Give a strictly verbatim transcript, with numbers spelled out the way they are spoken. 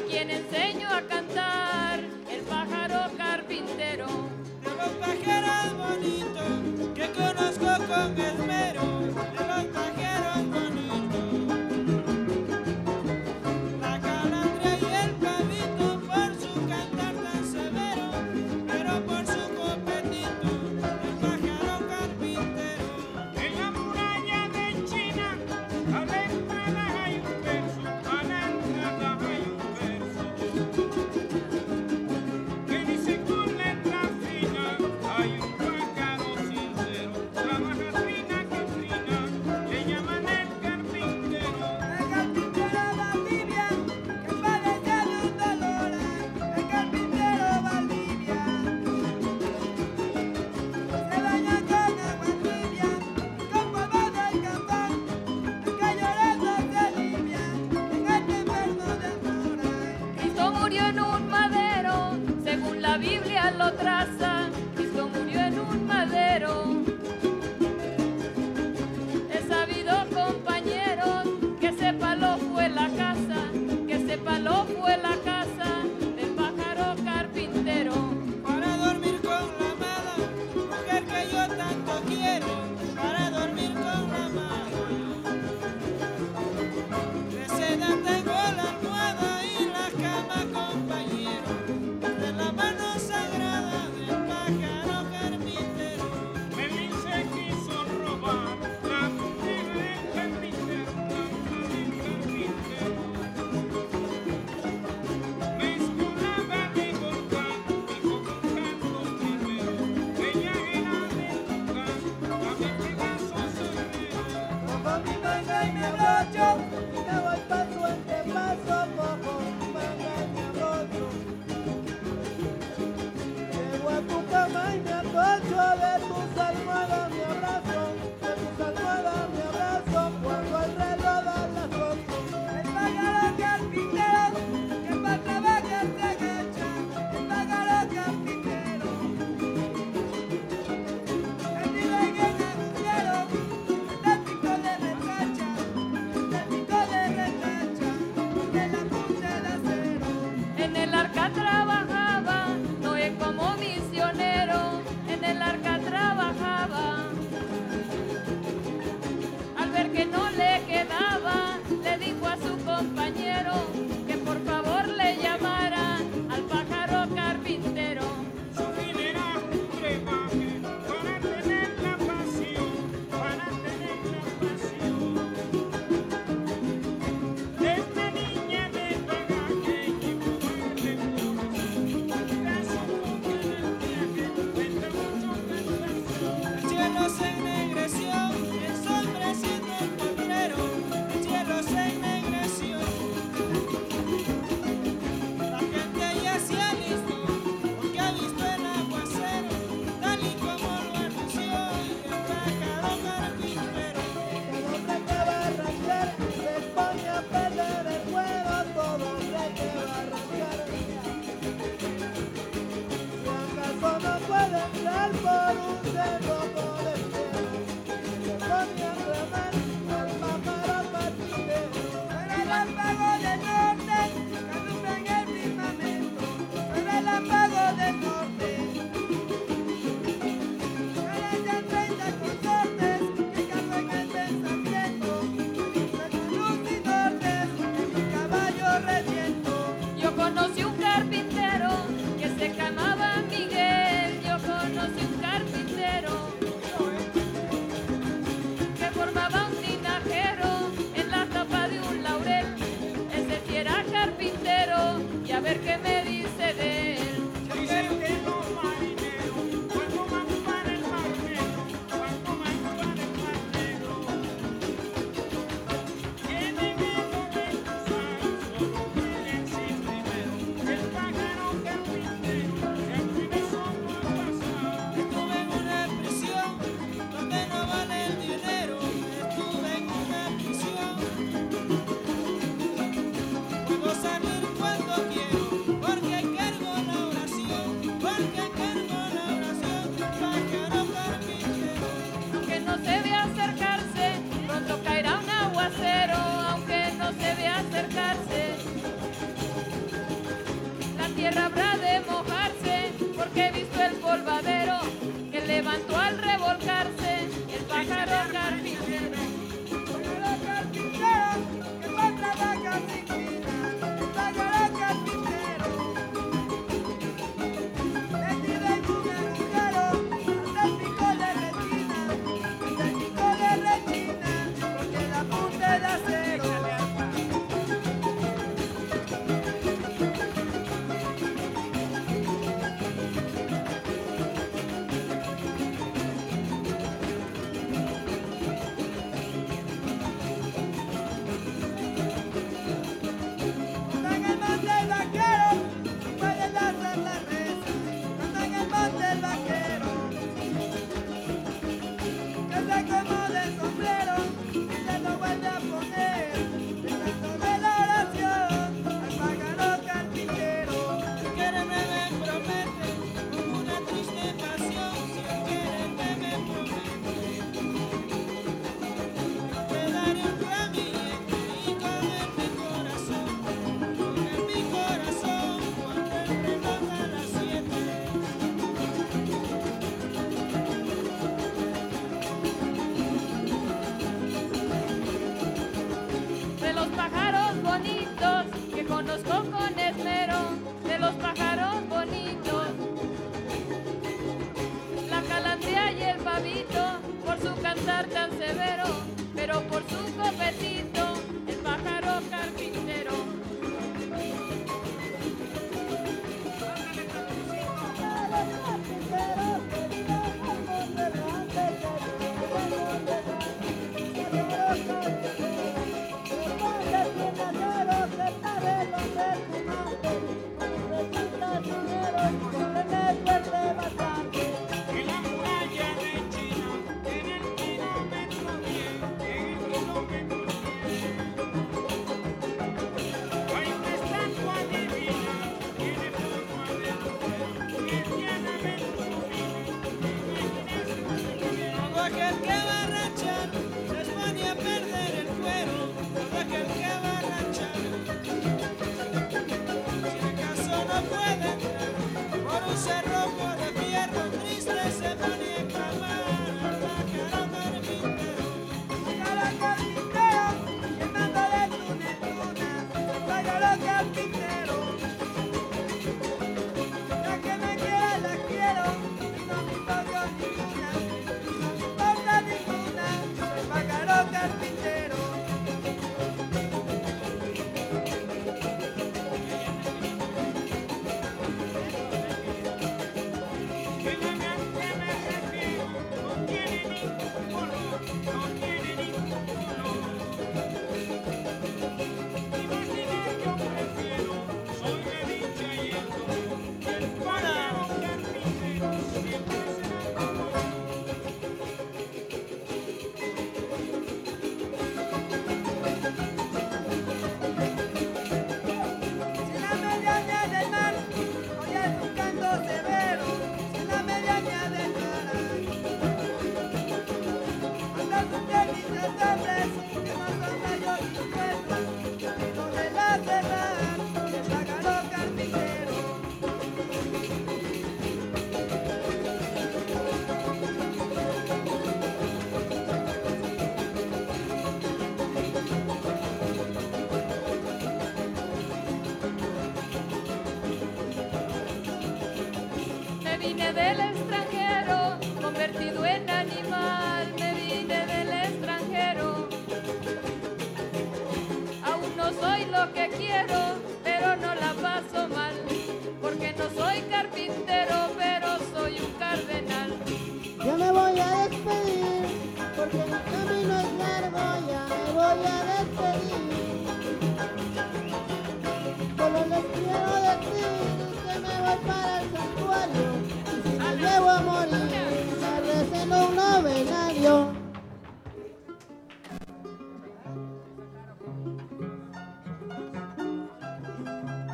quien enseño a cantar el pájaro carpintero. De los pajeros bonitos que conozco con esmero, de los pajeros bonitos. La calandria y el pavito por su cantar tan severo, pero por su copetito, el pájaro carpintero. En la muralla de China, a la entrada hay un verso, a la entrada hay un verso, que dice con letra fina, hay un pájaro sincero, trabaja fina que trina, le llaman el carpintero. El carpintero Valdivia, que padece de un dolor, el carpintero Valdivia. Se baña con agua tibia, con polvo del cantón, el que llorando se alivia, en este enfermo de Moray. Cristo murió en un madero, según la Biblia lo traza. Cristo murió en un madero. He sabido, compañeros, que ese palo fue la casa, que ese palo fue la casa del pájaro carpintero. Para dormir con la amada, mujer que yo tanto quiero, para dormir con la amada. De seda tengo la almohada y la cama, compañero, de la mano sagrada del pájaro carpintero. Merlín se quiso robar la mujer del carpintero, la mujer del carpintero. Mezcolaba de volcán, dijo con Carlos primero, ella era de Tucán, también Pegaso Cerrero. Cojo mi manga y me abrocho, y me voy paso entre paso, cojo mi manga y me abrocho. Llego a tu cama y me acolcho, de tus almohadas me abrazo, de tus almohadas me abrazo, cuando el reloj da las ocho. El pájaro carpintero, que para trabajar se agacha, el pájaro carpintero. El nido en el agujero, el pico de recacha, el pico de recacha, de la punta de acero. En el arca trabajaba, Noé como misionero, en el arca trabajaba. Al ver que no le quedaba, le dijo a su compañero que por favor le llamara al pájaro carpintero. Su fin era un brebaje para tener la pasión, para tener la pasión. Esta niña de bagaje llevó el recuerdo, caso con el viaje, entre muchos cantación. El cielo se ennegreció, el sol presiente el potrero, el cielo se ennegreció. La gente ya se alistó, porque ha visto el aguacero, tal y como lo anunció el pájaro carpintero. Todo hombre que va a arrancar, se pone a perder el vuelo, todo hombre que va a arrancar. Si acaso no puede entrar por un cerrojo de cielo, se pone a remar el pájaro carpintero. Era el apago del norte, que alumbra en el firmamento. Era el apago del norte. Era ya treinta consortes que cargo en el pensamiento. Entre luz y nortes, en mi caballo reviento. Yo conocí un carpintero que se llamaba Miguel. Yo conocí un carpintero que formaba un tinajero en la tapa de un laurel. Ese sí era carpintero, y a ver qué me dice de él. Dicen que los marineros, cuando van para el mar negro, cuando van para el mar negro, tienen miedo de cruzar, solo quieren sin primero. El pájaro carpintero, siempre solo a pasar. Estuve en una prisión donde no vale el dinero. Estuve en una prisión. Puedo salir cuando quiero. tierra habrá de mojarse, porque he visto el polvadero que levantó al revolcarse el pájaro carpintero. Pájaro carpintero, que no trabaja sin fina. El pájaro carpintero. Metido en un agujero, hasta el pico de rechina, hasta el pico de rechina, porque la punta es de acero. Cuando en el monte el vaquero puede lanzar la reza, cuando en el monte el vaquero que se acomode el sombrero y se lo vuelve a poner, rezando de la oración al pájaro carpintero. Si quieres me me promete, con una triste pasión, si quieres me me promete, te daré un ramillete y con el mi corazón, con el mi corazón, cuando el reloj a las siete. De los pájaros bonitos que conozco con esmero, de los pájaros bonitos, la calandria y el pavito, por su cantar tan severo, pero por su copetito, el pájaro carpintero. En la muralla de China, en el kilómetro diez, en el kilómetro diez, hay una estatua divina, tiene forma de mujer, que tiernamente sublime, Todo aquel que va a rachar se expone a perder el cuero, todo aquel que va a rachar, si acaso no puede entrar por un cerrojo de fierro, triste se pone a clamar al pájaro carpintero. Pájaro carpintero, quemando de tuna en tuna, pájaro carpintero. La que me quiera la quiero, y no me importa ninguna, y no me importa ninguna, soy pájaro carpintero. que la que me refiero no tiene ningún color, no tiene ningún color. Imaginar yo prefiero, soy de dicha y el dolor, el pájaro carpintero siempre será color. Si la mediana del mar, hoy es un canto severo, si la mediana del mar, anda sus felices hombres, que no son rayos impuestos, camino de la cerrar, el pájaro carpintero. Me vine del extranjero, convertido en animal, me vine del extranjero. Aún no soy lo que quiero, pero no la paso mal, porque no soy carpintero, pero soy un cardenal. Yo me voy a despedir, porque mi camino es largo, ya me voy a despedir.